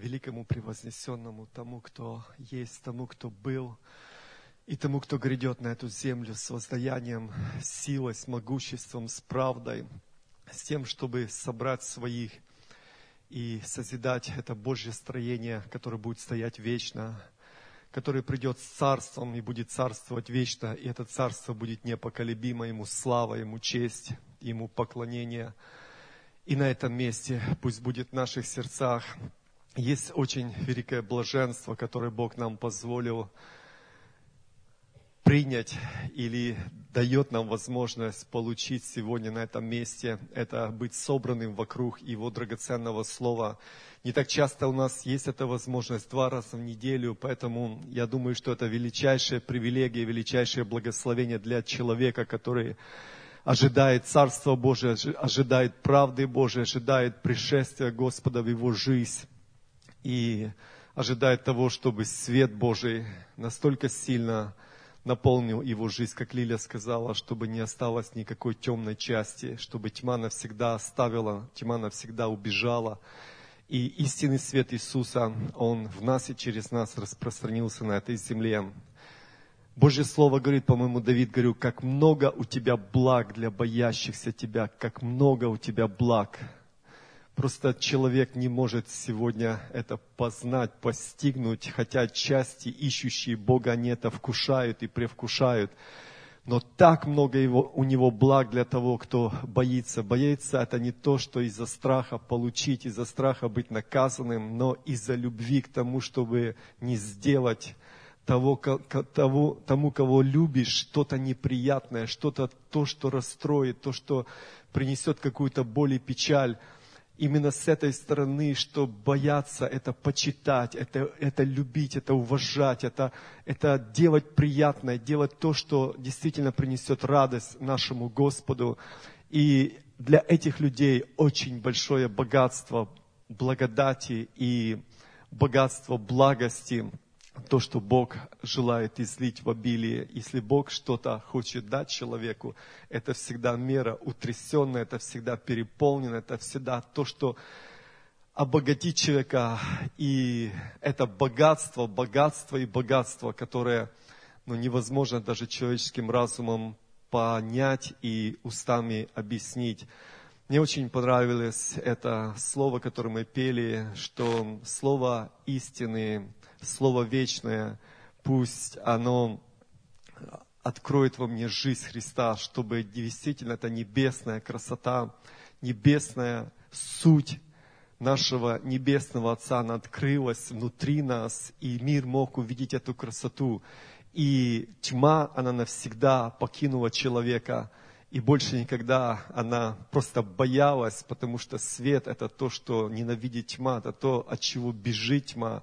великому превознесенному, тому, кто есть, тому, кто был, и тому, кто грядет на эту землю с воздаянием, силой, с могуществом, с правдой, с тем, чтобы собрать своих и созидать это Божье строение, которое будет стоять вечно, которое придет с царством и будет царствовать вечно, и это царство будет непоколебимо, ему слава, ему честь, ему поклонение. И на этом месте пусть будет в наших сердцах. Есть очень великое блаженство, которое Бог нам позволил принять или дает нам возможность получить сегодня на этом месте. Это быть собранным вокруг Его драгоценного Слова. Не так часто у нас есть эта возможность 2 раза в неделю, поэтому я думаю, что это величайшая привилегия, величайшее благословение для человека, который ожидает Царства Божия, ожидает правды Божией, ожидает пришествия Господа в его жизнь и ожидает того, чтобы свет Божий настолько сильно наполнил его жизнь, как Лилия сказала, чтобы не осталось никакой темной части, чтобы тьма навсегда оставила, тьма навсегда убежала. И истинный свет Иисуса, Он в нас и через нас распространился на этой земле. Божье Слово говорит, по-моему, Давид говорил, как много у тебя благ для боящихся тебя, как много у тебя благ. Просто человек не может сегодня это познать, постигнуть, хотя отчасти ищущие Бога, они это вкушают и привкушают. Но так много у него благ для того, кто боится. Бояться это не то, что из-за страха получить, из-за страха быть наказанным, но из-за любви к тому, чтобы не сделать тому, кого любишь, что-то неприятное, что-то то, что расстроит, то, что принесет какую-то боль и печаль. Именно с этой стороны, что бояться, это почитать, это любить, это уважать, это делать приятное, делать то, что действительно принесет радость нашему Господу. И для этих людей очень большое богатство благодати и богатство благости, то, что Бог желает излить в обилии. Если Бог что-то хочет дать человеку, это всегда мера утрясенная, это всегда переполнено, это всегда то, что обогатит человека. И это богатство, которое невозможно даже человеческим разумом понять и устами объяснить. Мне очень понравилось это слово, которое мы пели, что слово истины, Слово вечное, пусть оно откроет во мне жизнь Христа, чтобы действительно эта небесная красота, небесная суть нашего Небесного Отца, она открылась внутри нас, и мир мог увидеть эту красоту. И тьма, она навсегда покинула человека, и больше никогда она просто боялась, потому что свет – это то, что ненавидит тьма, это то, от чего бежит тьма.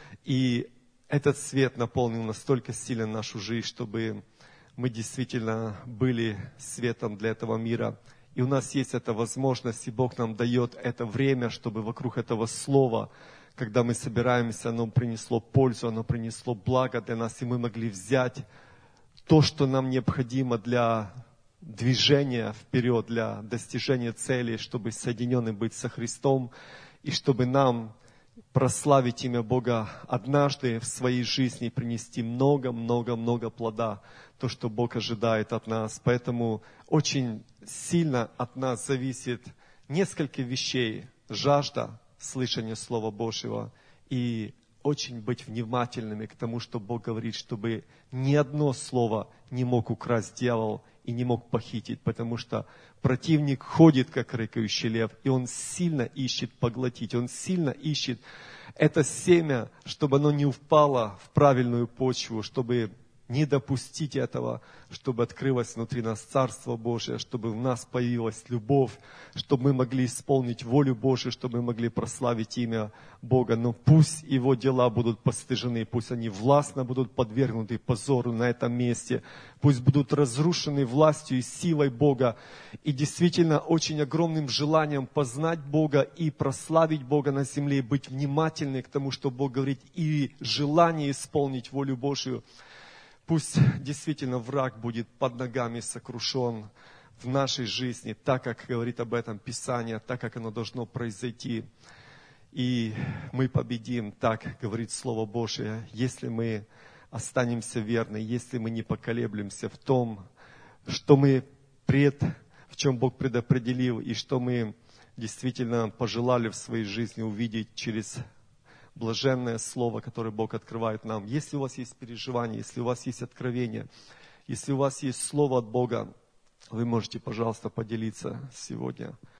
И этот свет наполнил настолько сильно нашу жизнь, чтобы мы действительно были светом для этого мира. И у нас есть эта возможность, и Бог нам дает это время, чтобы вокруг этого слова, когда мы собираемся, оно принесло пользу, оно принесло благо для нас, и мы могли взять то, что нам необходимо для движения вперед, для достижения целей, чтобы соединенным быть со Христом, и чтобы нам прославить имя Бога однажды в своей жизни, принести много плода, то, что Бог ожидает от нас. Поэтому очень сильно от нас зависит несколько вещей. Жажда слышания Слова Божьего и очень быть внимательными к тому, что Бог говорит, чтобы ни одно слово не мог украсть дьявол и не мог похитить, потому что противник ходит, как рыкающий лев, и он сильно ищет поглотить, он сильно ищет это семя, чтобы оно не упало в правильную почву, чтобы не допустить этого, чтобы открылось внутри нас Царство Божие, чтобы в нас появилась любовь, чтобы мы могли исполнить волю Божию, чтобы мы могли прославить имя Бога. Но пусть Его дела будут постыжены, пусть они властно будут подвергнуты позору на этом месте, пусть будут разрушены властью и силой Бога, и действительно очень огромным желанием познать Бога и прославить Бога на земле, и быть внимательны к тому, что Бог говорит, и желание исполнить волю Божию. Пусть действительно враг будет под ногами сокрушен в нашей жизни, так как говорит об этом Писание, так как оно должно произойти. И мы победим, так говорит Слово Божие, если мы останемся верны, если мы не поколеблемся в том, что мы в чем Бог предопределил, и что мы действительно пожелали в своей жизни увидеть через блаженное Слово, которое Бог открывает нам. Если у вас есть переживания, если у вас есть откровение, если у вас есть Слово от Бога, вы можете, пожалуйста, поделиться сегодня.